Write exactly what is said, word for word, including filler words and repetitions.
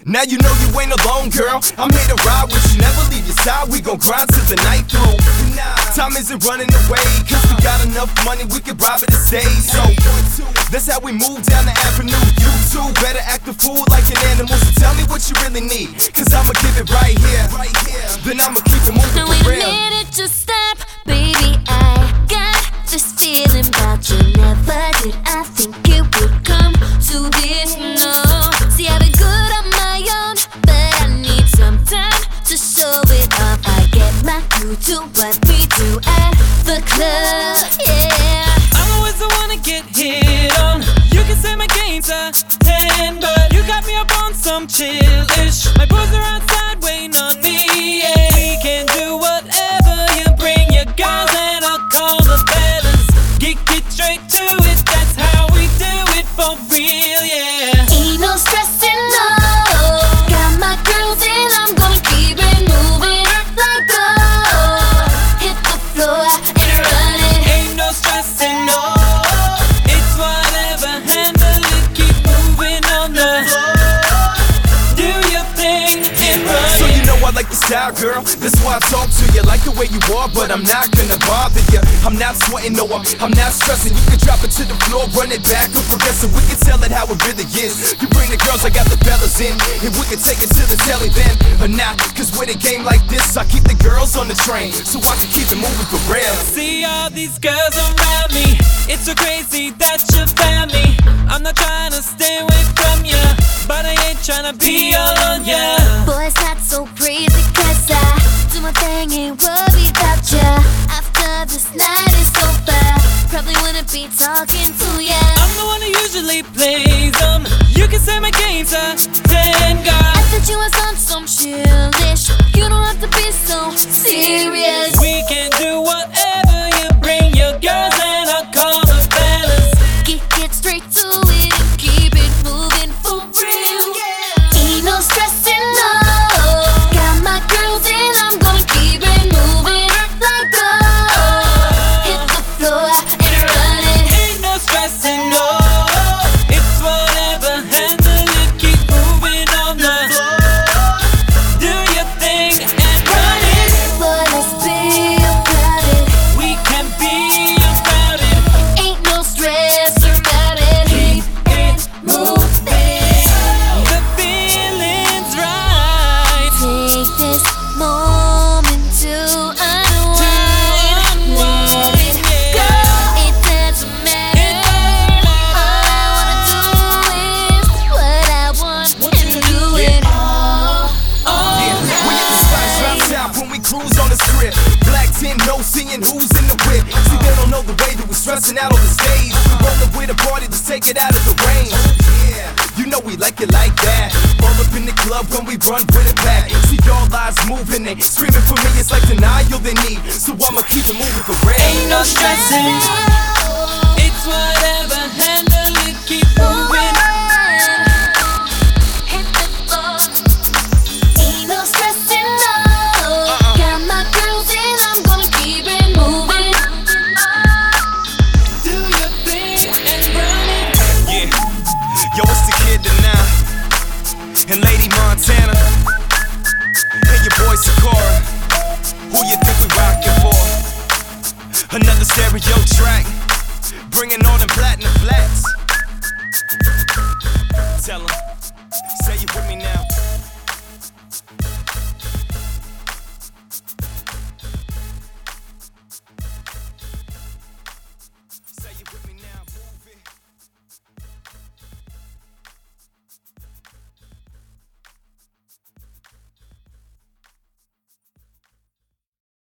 Now you know you ain't alone, girl. I'm here to ride with you, never leave your side. We gon' grind till the night through. Time isn't running away, cause we got enough money, we can rob it and stay. So that's how we move down the avenue. You too, better act a fool like an animal. So tell me what you really need, cause I'ma give it right here. Then I'ma keep it moving now for real. Wait a minute, just stop, baby. I got this feeling about you. Never did I think it would come to this, no. See, I've been good on my own, but I need some time to show it off. I get my clue to what we do at the club, yeah. I'm always the one to get hit on. You can say my game's a ten, but you got me up on some chill-ish. My boys are outside waiting on me, yeah. We can do whatever you bring your girls, and I'll call the fellas. Get, get straight to it, that's how we do it for real, yeah. Ain't no stressing, no. Got my girls and I'm gonna keep it moving like gold. Hit the floor and run it. Ain't no stressing, no. It's whatever, handle it, keep moving on the floor. Do your thing and run So it. you know I like your style, girl. That's why I talk to you like the way you are, but I'm not gonna bother you. I'm not sweating, no, I'm, I'm not stressing. You can drop it to the floor, run it back or progress, and we can tell it how it really is. You bring the girls, I got the fellas in, and we can take it to the telly then. Or not, cause with a game like this, I keep the girls on the train, so I can keep it moving for real. See all these girls around me, it's so crazy that you found me. I'm not trying to stay away from you, but I ain't trying to be all on ya. Boy, it's not so crazy, cause I do my thing, ain't worried about ya. After this night is over, probably wouldn't be talking to ya. I'm the one who usually plays them. You can say my game's a ten, girl. I thought you was on some childish. You don't have to be so serious. We can do whatever you bring your girls, and I'll call the fellas. Get, get straight to it and keep it moving for real. Ain't no stressing, no. Got my girls and I'm gonna keep it moving like gold. Hit the floor and run it. Ain't no stressing, no. It's whatever, handle it, keep moving on the floor. Do your thing and run it. But let's be about it. We can be about it. Ain't no stress about it. Keep it moving. The feeling's right. Take this moment to unwind. Let it go. It doesn't matter. All I wanna do is what I want and do it all. Yeah, we at the spots round town when we cruise on the strip. Black tin, no seeing who's in the whip. See, they don't know the way that we're stressing out on the stage. We rollin' with a party, just take it out of the rain. Yeah, you know we like it like that. Roll up in the club when we run with it back. See y'all eyes moving, they screaming for me. It's like denial they need, so I'ma keep it moving for real. Ain't no stressing. It's whatever, handle it, keep moving. Hit the floor. Ain't no stressing, no. Got my girls and I'm gonna keep it moving. Do your thing and run it. Yeah, yo, it's the kid tonight, and Lady Montana, and your boy Sakura. Who you think we rockin' for? Another stereo track, bringing all them platinum flats. Tell 'em.